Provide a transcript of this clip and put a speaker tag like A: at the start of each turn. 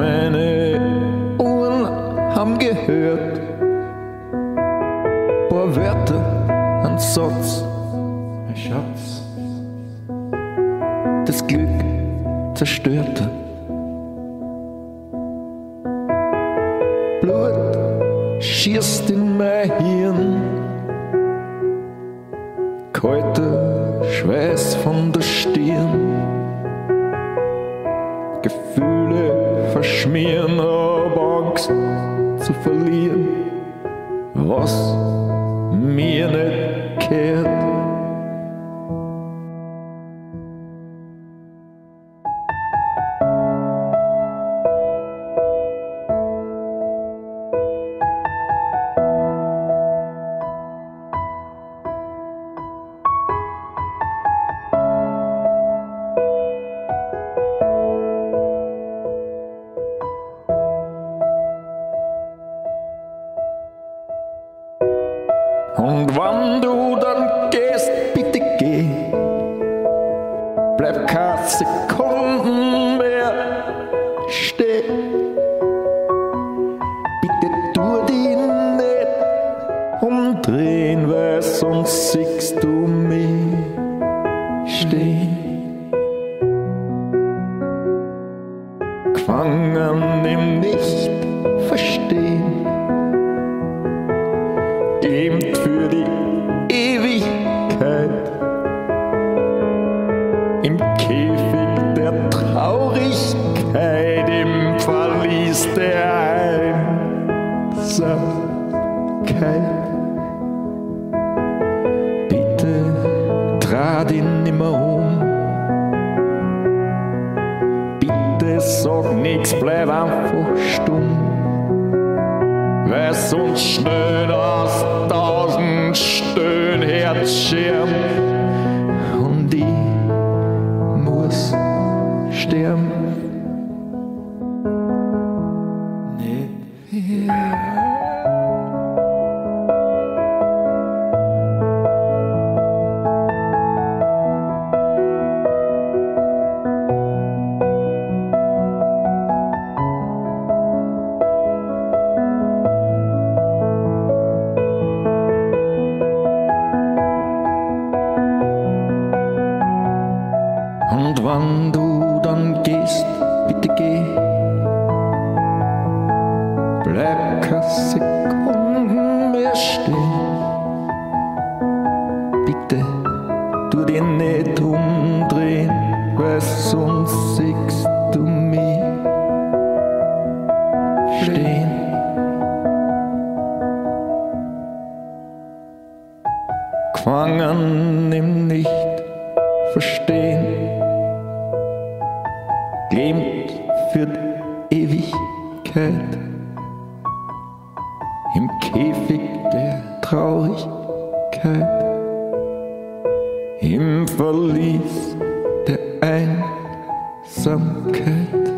A: Meine Ohren haben gehört, paar Wörter, ein Satz, mein Schatz, das Glück zerstörte. Blut schießt in mein Hirn, kalter Schweiß von der Stirn, Gefühle verschmieren, hab Angst zu verlieren, was mir nicht gehört. Und wenn du dann gehst, bitte geh, bleib keine Sekunden mehr stehen. Bitte tu dich nicht umdrehen, weil sonst siehst du mich stehen. Gefangen im Nicht-Verstehen, gelähmt für die Ewigkeit, im Käfig der Traurigkeit, im Verlies der Einsamkeit. Bitte dreh dich nimmer um, bitte sag nix, bleib einfach stumm, weil sonst schnell aus 1000 Stöhnherzschirm und ich muss sterben. Nicht Und wenn du dann gehst, bitte geh, bleib keine Sekunden mehr stehen. Bitte tu dich nicht umdrehen, weil sonst siehst du mich stehen. Gefangen im Nicht-Verstehen, gelähmt für die Ewigkeit, im Käfig der Traurigkeit, im Verlies der Einsamkeit.